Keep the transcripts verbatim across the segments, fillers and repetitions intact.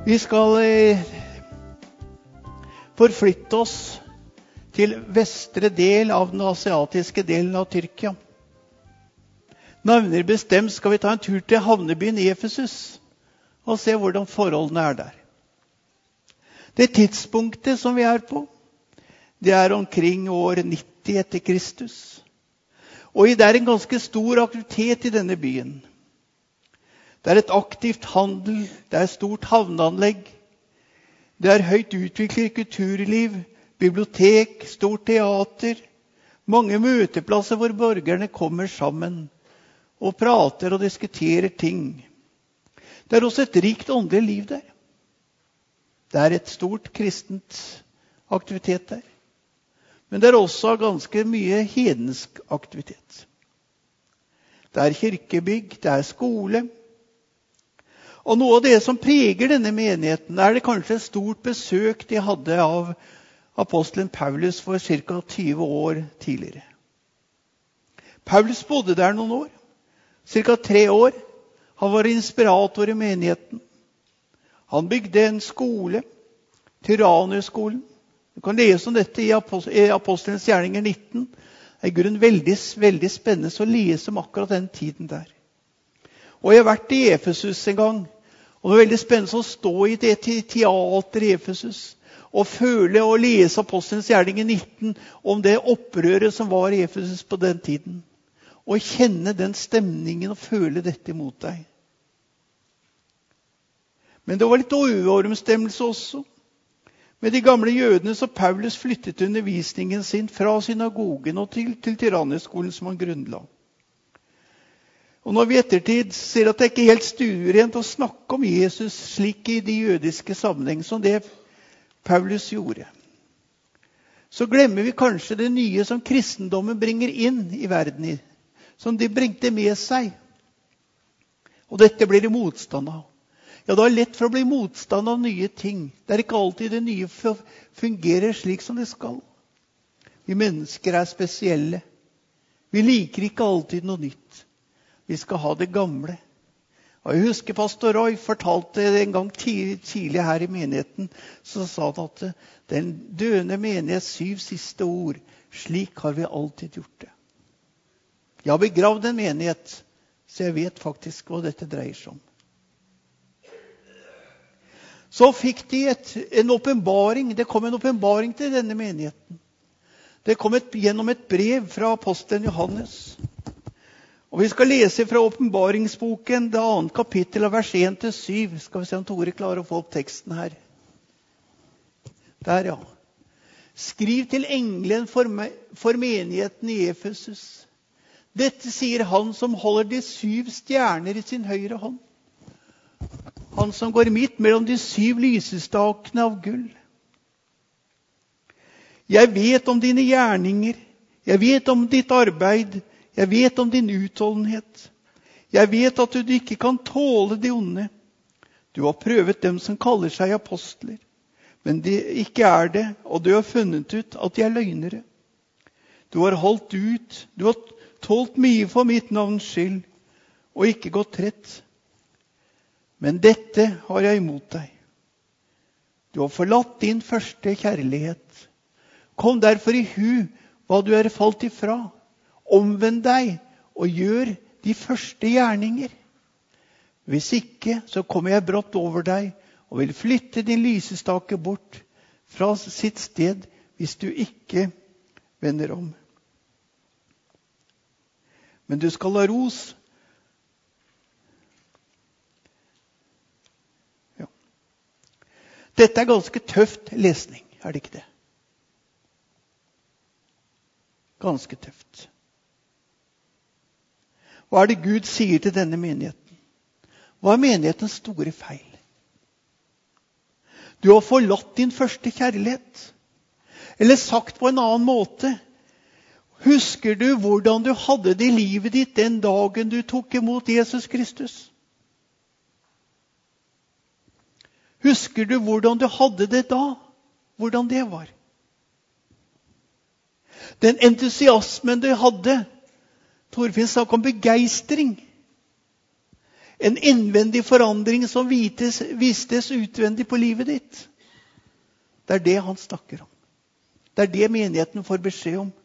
Vi skal eh, forflytte oss til vestre del av den asiatiske delen av Tyrkia. Nærmere bestemt skal vi ta en tur til havnebyen Efesus og se hvordan forholdene er der. Det tidspunktet som vi er på, det er omkring år nitti etter Kristus. Og det er en ganske stor aktivitet i denne byen. Det er et aktivt handel, det er et stort havneanlegg, det er høyt utviklet kulturliv, bibliotek, stort teater, mange møteplasser hvor borgerne kommer sammen og prater og diskuterer ting. Det er også et rikt åndelig liv der. Det er et stort kristent aktivitet der. Men det er også ganske mye hedensk aktivitet. Det er kirkebygg, det er skole. Og noe av det som preger denne menigheten, er det kanskje et stort besøk de hadde av apostelen Paulus for ca. tyve år tidligere. Paulus bodde der noen år, ca. tre år. Han var inspirator i menigheten. Han bygde en skole, Tyrannerskolen. Du kan lese om dette i Apostelens gjerninger nitten. Det er i grunnen veldig, veldig spennende å lese om akkurat den tiden der. Og jeg har vært i Efesus en gang, og det er veldig spennende å stå i det teater i Efesus, og føle og lese Apostelens gjerninger nitten om det opprøret som var i Efesus på den tiden. Og kjenne den stemningen og føle dette imot deg. Men det var litt overensstemmelse også med de gamle jødene, så Paulus flyttet undervisningen sin fra synagogen og til, til Tyrannerskolen som han grunnla. Og når vi ettertid ser at det ikke er helt stuerent å snakke om Jesus slik i de jødiske sammenheng som det Paulus gjorde, så glemmer vi kanskje det nye som kristendommen bringer inn i verden, som de bringte med seg. Og dette blir det motstand av. Ja, det er lett for å bli motstand av nye ting. Det er ikke alltid det nye fungerer slik som det skal. Vi mennesker er spesielle. Vi liker ikke alltid noe nytt. Vi skal ha det gamle. Og jeg husker pastor Roy fortalte en gang tidlig her i menigheten, så sa han at den døende menighets syv siste ord, slik har vi alltid gjort det. Jeg har begravd en menighet, så jeg vet faktisk hva dette dreier seg om. Så fikk de et, en åpenbaring. Det kom en åpenbaring til denne menigheten. Det kom et, gjennom et brev fra apostelen Johannes. Og vi skal lese fra åpenbaringsboken, det annet kapittel av vers en til syv. Skal vi se om Tore klarer å få opp teksten her. Der, ja. Skriv til engelen for, for menigheten i Efesus. Dette sier han som holder de syv stjerner i sin høyre hånd. Han som går midt mellom de syv lysestakene av gull. Jeg vet om dine gjerninger. Jeg vet om ditt arbeid. Jeg vet om din utholdenhet. Jeg vet at du ikke kan tåle det onde. Du har prøvet dem som kaller seg apostler, men de ikke er det, og du har funnet ut at de er løgnere. Du har holdt ut. Du har tålt mye for mitt navns skyld, og ikke gått trett. Men dette har jeg imot deg. Du har forlatt din første kjærlighet. Kom derfor i hu hva du er falt ifra. Omvend deg og gjør de første gjerninger. Hvis ikke, så kommer jeg brått over deg og vil flytte din lysestake bort fra sitt sted hvis du ikke vender om. Men du skal ha ros. Dette er ganske tøft lesning, er det ikke det? Ganske tøft. Hva er det Gud sier til denne menigheten? Hva er menighetens store feil? Du har forlatt din første kjærlighet. Eller sagt på en annen måte, husker du hvordan du hadde det i livet ditt den dagen du tok imot Jesus Kristus? Husker du hvordan du hadde det da? Hvordan det var? Den entusiasmen du hadde. Torfinn snakket om begeistring. En innvendig forandring som vites, vistes utvendig på livet ditt. Det er det han snakker om. Det er det menigheten får beskjed om.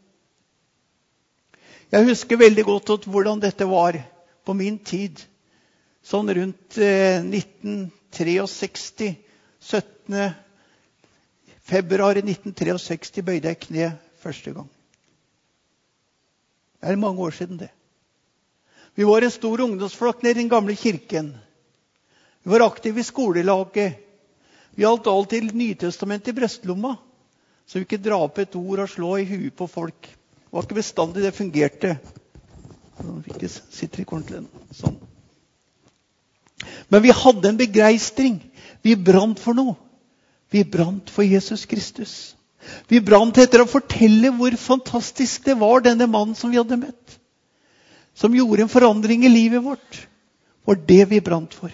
Jeg husker veldig godt hvordan dette var på min tid. Sånn rundt eh, nitten sekstitre, syttende februar nitten sekstitre bøyde jeg kne første gang. Det er mange år siden det. Vi var en stor ungdomsflokk nede i den gamle kirken. Vi var aktive i skolelaget. Vi holdt alltid Nytestamentet i brøstlomma, så vi ikke dra opp et ord og slå i huet på folk. Det var ikke bestandig det fungerte. Vi sitter i korntlen. Sånn. Men vi hadde en begeistring. Vi brant for noe. Vi brant for Jesus Kristus. Vi brant etter å fortelle hvor fantastisk det var, denne mannen som vi hadde møtt. Som gjorde en forandring i livet vårt. Det var det vi brant for.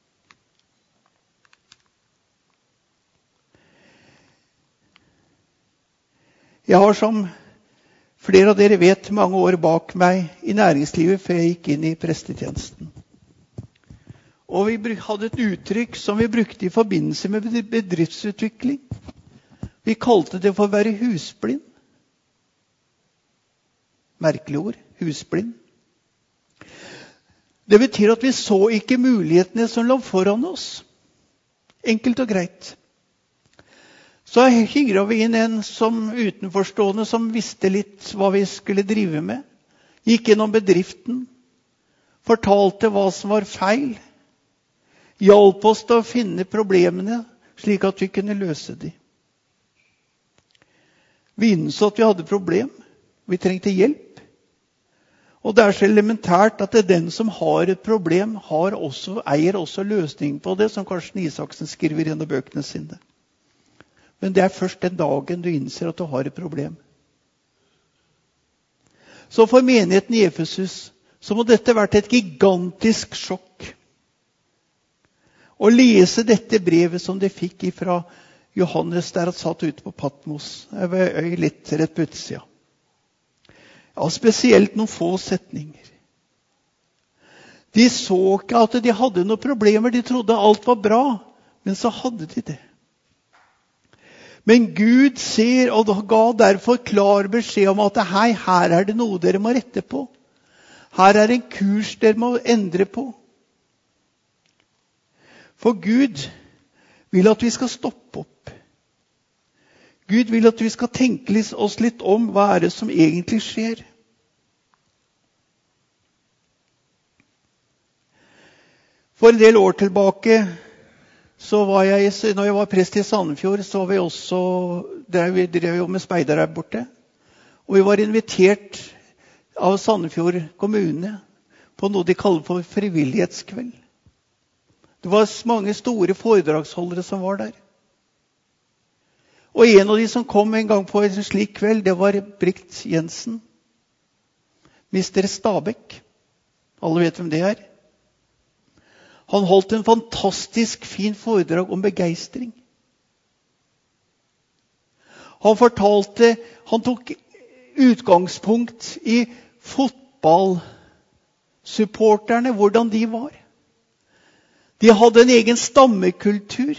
Jeg har, som flere av dere vet, mange år bak meg i næringslivet før jeg gikk inn i prestetjenesten. Og vi hadde et uttrykk som vi brukte i forbindelse med bedriftsutvikling. Vi kalte det for å være husblind. Merkelig ord, husblind. Det betyr at vi så ikke mulighetene som lå foran oss. Enkelt og greit. Så hyret vi inn en som utenforstående som visste litt hva vi skulle drive med. Gikk gjennom bedriften. Fortalte hva som var feil. Hjalp oss til å finne problemene slik at vi kunne løse dem. Vi innså at vi hadde problem. Vi trengte hjelp. Og det er så elementært at det er den som har et problem, har også, eier også løsning på det, som Karsten Isaksen skriver gjennom bøkene sine. Men det er først den dagen du innser at du har et problem. Så for menigheten i Efesus, så må dette vært et gigantisk sjokk. Å lese dette brevet som de fikk fra Johannes der han satt ute på Patmos. Jeg var øy litt rett på utsida. Ja, spesielt noen få setninger. De så ikke at de hadde noen problemer. De trodde alt var bra, men så hadde de det. Men Gud ser og ga derfor klar beskjed om at hei, her er det noe dere må rette på. Her er en kurs dere må endre på. For Gud vil at vi skal stoppe opp. Gud vil at vi skal tenke oss litt om hva er det som egentlig skjer. For en del år tilbake, så var jeg, når jeg var prest i Sandefjord, så var vi også, der vi drev jo med speider her borte. Og vi var invitert av Sandefjord kommune på noe de kaller for frivillighetskveld. Det var mange store foredragsholdere som var der. Og en av de som kom en gang på en slik kveld, det var Brikt Jensen. mister Stabæk. Alle vet hvem det er. Han holdt en fantastisk fin foredrag om begeistring. Han fortalte, han tok utgangspunkt i fotballsupporterne, hvordan de var. De hadde en egen stammekultur.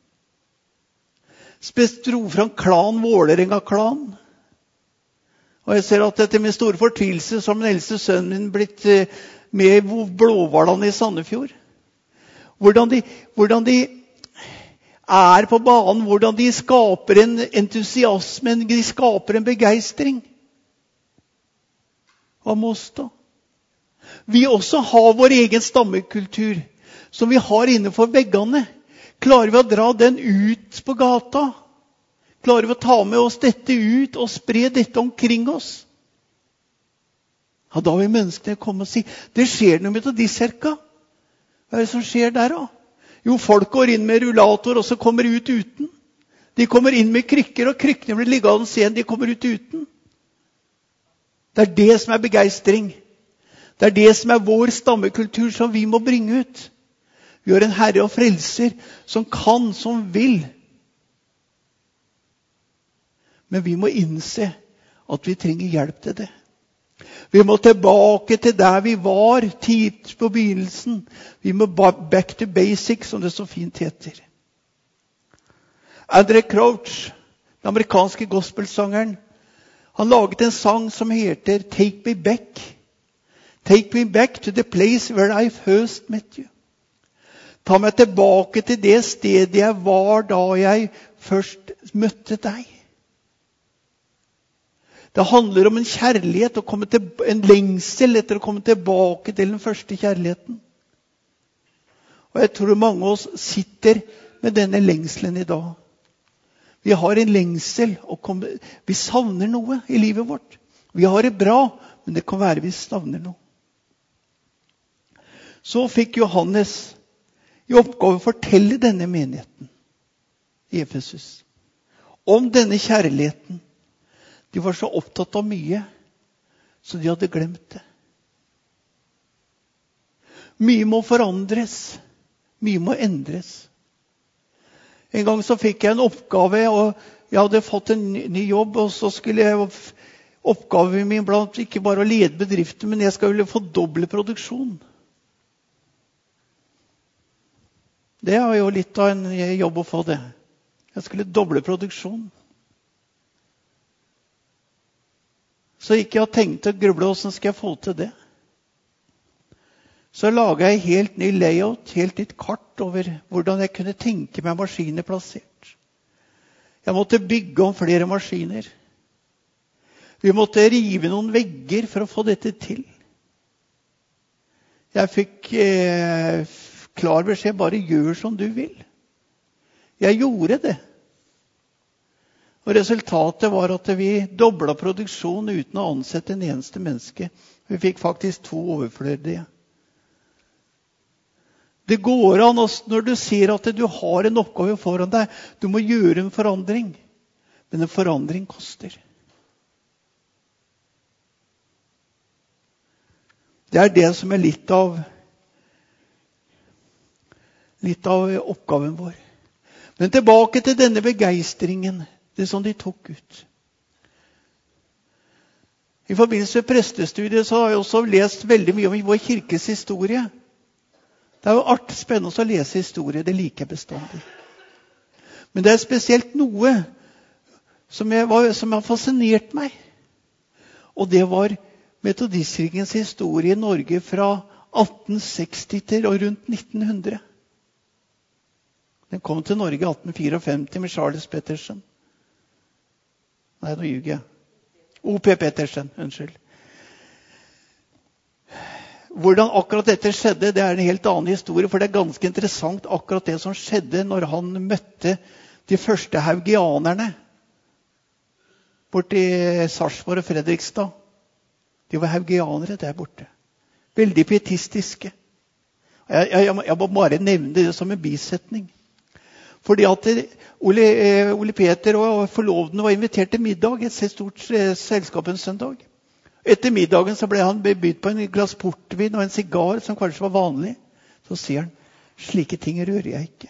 Spesielt dro fram klan, Vålerenga-klan. Og jeg ser at etter min store fortvilelse som den eldste sønnen min blitt med i Blåhvalene i Sandefjord. Hvordan de, hvordan de er på banen, hvordan de skaper en entusiasme, de skaper en begeistring. Hva må oss da? Vi også har vår egen stammekultur, som vi har innenfor veggene. Klarer vi å dra den ut på gata? Klarer vi å ta med oss dette ut og spre dette omkring oss? Ja, da vil menneskene komme og si, det skjer noe med de cirka. Hva er det som skjer der da? Jo, folk går inn med rullator, og så kommer de ut uten. De kommer inn med krykker, og krykkene blir liggende igjen, de kommer ut uten. Det er det som er begeistring. Det er det som er vår stammekultur som vi må bringe ut. Vi har en Herre og Frelser som kan, som vil. Men vi må innse at vi trenger hjelp til det. Vi må tilbake til der vi var tid på begynnelsen. Vi må back to basics, som det så fint heter. Andre Crouch, den amerikanske gospelsangeren, han laget en sang som heter Take Me Back. Take me back to the place where I first met you. Ta meg tilbake til det stedet jeg var da jeg først møtte deg. Det handler om en kjærlighet, å komme til, en lengsel etter å komme tilbake til den første kjærligheten. Og jeg tror mange av oss sitter med denne lengselen i dag. Vi har en lengsel, og komme, vi savner noe i livet vårt. Vi har det bra, men det kan være vi savner noe. Så fikk Johannes i oppgave å fortelle denne menigheten i Efesus om denne kjærligheten. De var så opptatt av mye, så de hadde glemt det. Mye må forandres. Mye må endres. En gang så fikk jeg en oppgave, og jeg hadde fått en ny jobb, og så skulle jeg oppgaven min blant ikke bare å lede bedriften, men jeg skulle få doble produksjon. Det var jo litt av en jobb å få det. Jeg skulle doble produksjon. Så gikk jeg og tenkte og grublet, hvordan skal jeg få til det? Så laget jeg helt ny layout, helt nytt kart over hvordan jeg kunne tenke meg maskiner plassert. Jeg måtte bygge om flere maskiner. Vi måtte rive noen vegger for å få dette til. Jeg fikk eh, klar beskjed, bare gjør som du vil. Jeg gjorde det. Og resultatet var at vi doblet produksjonen uten å ansette en eneste menneske. Vi fikk faktisk to overflødige. Det går an når du ser at du har en oppgave foran deg. Du må gjøre en forandring. Men en forandring koster. Det er det som er litt av, litt av oppgaven vår. Men tilbake til denne begeistringen. Det som de tok ut. I forbindelse med prestestudiet så har jeg også lest veldig mye om vår kirkes historie. Det er jo artig spennende å lese historie, det liker jeg bestandig. Men det er spesielt noe som, jeg var, som har fascinert meg. Og det var metodistkirkens historie i Norge fra atten seksti til og rundt nitten hundre. Den kom til Norge i atten femtifire med Charles Pettersen. Nei, nå ljuger jeg. O P Pettersen, unnskyld. Hvordan akkurat dette skjedde, det er en helt annen historie, for det er ganske interessant akkurat det som skjedde når han møtte de første haugianerne borte i Sarpsborg og Fredrikstad. De var haugianere der borte. Veldig pietistiske. Jeg, jeg, jeg må bare nevne det som en bisetning. Fordi at Ole, Ole Peter og forloveden var invitert til middag, et stort selskap en søndag. Etter middagen så ble han bebydd på en glass portvin og en sigar som kanskje var vanlig. Så sier han, slike ting rører jeg ikke.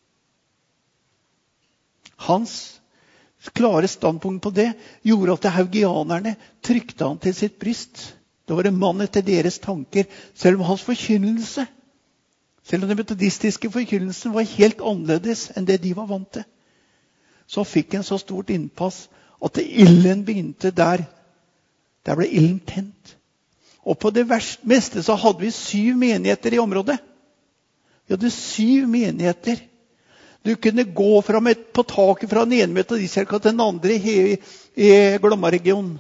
Hans klare standpunkt på det gjorde at haugianerne trykte han til sitt bryst. Det var en mann etter deres tanker, selv om hans forkynnelse, selv om den metodistiske forkynnelsen var helt annerledes enn det de var vant til. Så fikk en så stort innpass at ilden begynte der. Der ble ilden tent. Og på det verste, meste så hadde vi syv menigheter i området. Vi hadde syv menigheter. Du kunne gå fra med, på taket fra den ene metodistkirka til den andre i, i Glomma-regionen.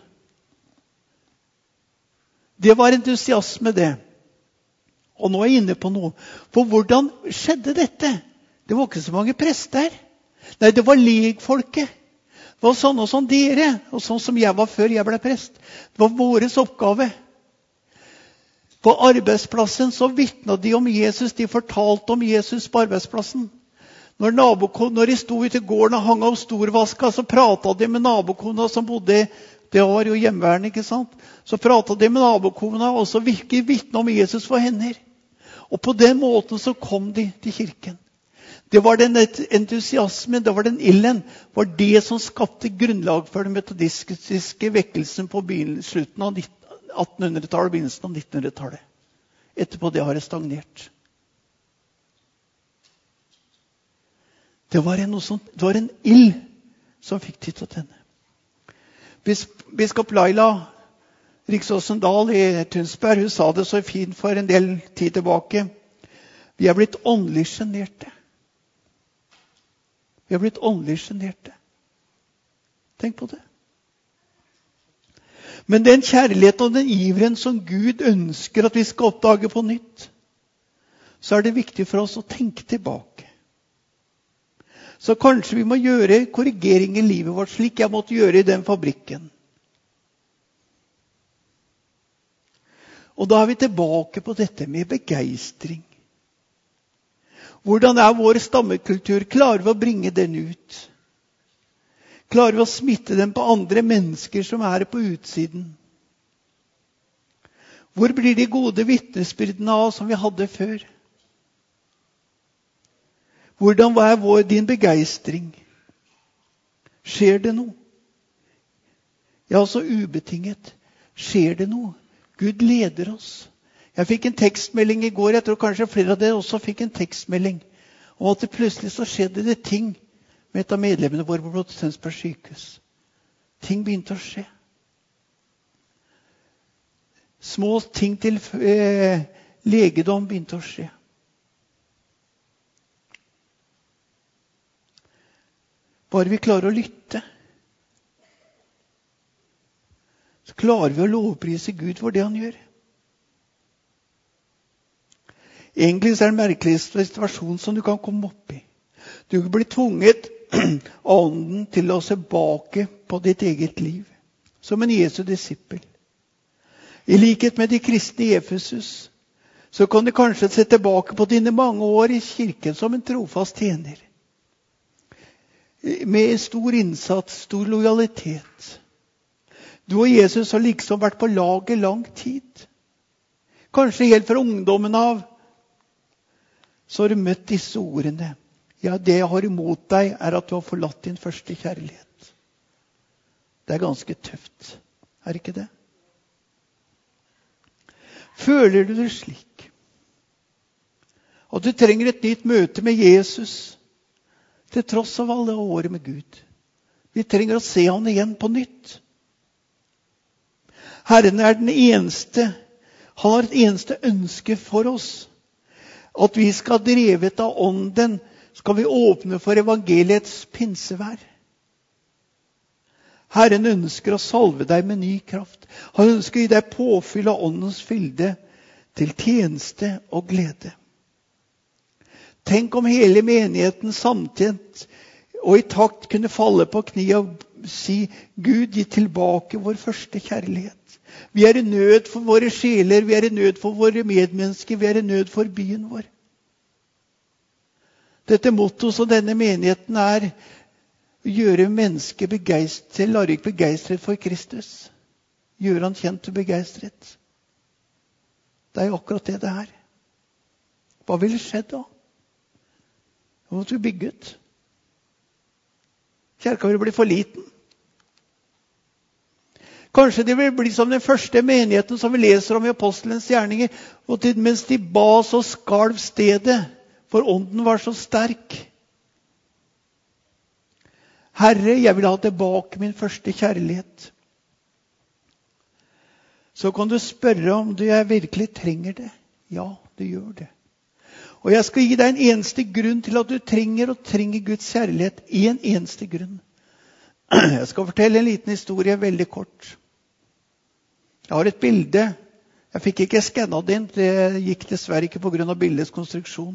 Det var entusiasme det. Og nå er jeg inne på noe. For hvordan skjedde dette? Det var ikke så mange prester. Nei, det var legfolket. Det var sånn og sånn dere, og sånn som jeg var før jeg ble prest. Det var våres oppgave. På arbeidsplassen så vittnet de om Jesus. De fortalte om Jesus på arbeidsplassen. Når, nabokona, når de sto ute i gården og hang av storvaska, så pratet de med nabokona som bodde, det var jo hjemmeværende, ikke sant? Så pratet de med nabokona, og så virket vittne om Jesus for henne. Og på den måten så kom de til kirken. Det var den entusiasmen, det var den ilden, var det som skapte grunnlag for den metodistiske vekkelsen på slutten av attenhundretallet, begynnelsen av nittenhundretallet. Etterpå det har det stagnert. Det var en, noe sånt, det var en ild som fikk tid til å tenne. Bis, biskop Laila Riksåsen Dahl i Tønsberg, hun sa det så fint for en del tid tilbake. Vi er blitt åndelig generte. Vi er blitt åndelig generte. Tenk på det. Men den kjærligheten og den iveren som Gud ønsker at vi skal oppdage på nytt, så er det viktig for oss å tenke tilbake. Så kanskje vi må gjøre korrigering i livet vårt, slik jeg måtte gjøre i den fabrikken. Og da er vi tilbake på dette med begeistring. Hvordan er vår stammekultur? Klarer vi å bringe den ut? Klarer vi å smitte den på andre mennesker som er på utsiden? Hvor blir de gode vitnesbyrdene av som vi hadde før? Hvordan er vår, din begeistring? Skjer det noe? Ja, så ubetinget. Skjer det noe? Gud leder oss. Jeg fikk en tekstmelding i går, jeg tror kanskje flere av dere også fikk en tekstmelding, om at det plutselig så skjedde det ting med et av medlemmene våre på Tønsberg sykehus. Ting begynte å skje. Små ting til eh, legedom begynte å skje. Bare vi klarer å lytte, så klarer vi å lovprise Gud for det han gjør. Egentlig så er det den merkeligste situasjonen som du kan komme opp i. Du blir tvunget av ånden til å se bake på ditt eget liv, som en Jesu disippel. I likhet med de kristne i Efesus, så kan du kanskje se tilbake på dine mange år i kirken som en trofast tjener. Med stor innsats, stor lojalitet. Du og Jesus har liksom vært på lag i lang tid. Kanskje helt fra ungdommen av, så har du møtt disse ordene. Ja, det jeg har imot deg er at du har forlatt din første kjærlighet. Det er ganske tøft, er ikke det? Føler du det slik? At du trenger et nytt møte med Jesus, til tross av alle årene med Gud. Vi trenger å se han igjen på nytt. Herren er den eneste, han har et eneste ønske for oss. At vi skal drevet av ånden, skal vi åpne for evangeliets pinsevær. Herren ønsker å salve deg med ny kraft. Han ønsker å gi deg påfyll av åndens fylde til tjeneste og glede. Tenk om hele menigheten samtidig og i takt kunne falle på kne og si, Gud, gi tilbake vår første kjærlighet. Vi er i nød for våre sjeler, vi er i nød for våre medmennesker, vi er i nød for byen vår. Dette motto som denne menigheten er, å gjøre mennesket begeistret, Larvik begeistret for Kristus. Gjøre han kjent og begeistret. Det er jo akkurat det det er. Hva ville skjedd da? Da måtte vi bygge ut. Kirka ville bli for liten. Kanskje det vil bli som den første menigheten som vi leser om i apostelens gjerninger, og til, mens de ba så skalv stedet, for ånden var så sterk. Herre, jeg vil ha tilbake min første kjærlighet. Så kan du spørre om du virkelig trenger det. Ja, du gjør det. Og jeg skal gi deg en eneste grunn til at du trenger og trenger Guds kjærlighet. En eneste grunn. Jeg skal fortelle en liten historie, veldig kort. Jeg har et bilde. Jeg fikk ikke skannet det inn. Det gikk dessverre ikke på grunn av bildets konstruksjon.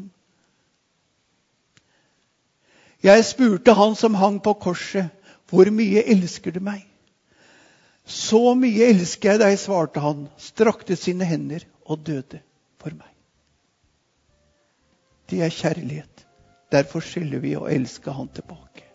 Jeg spurte han som hang på korset, hvor mye elsker du meg? Så mye elsker jeg deg, svarte han, strakte sine hender og døde for meg. Det er kjærlighet. Derfor skylder vi å elske han tilbake.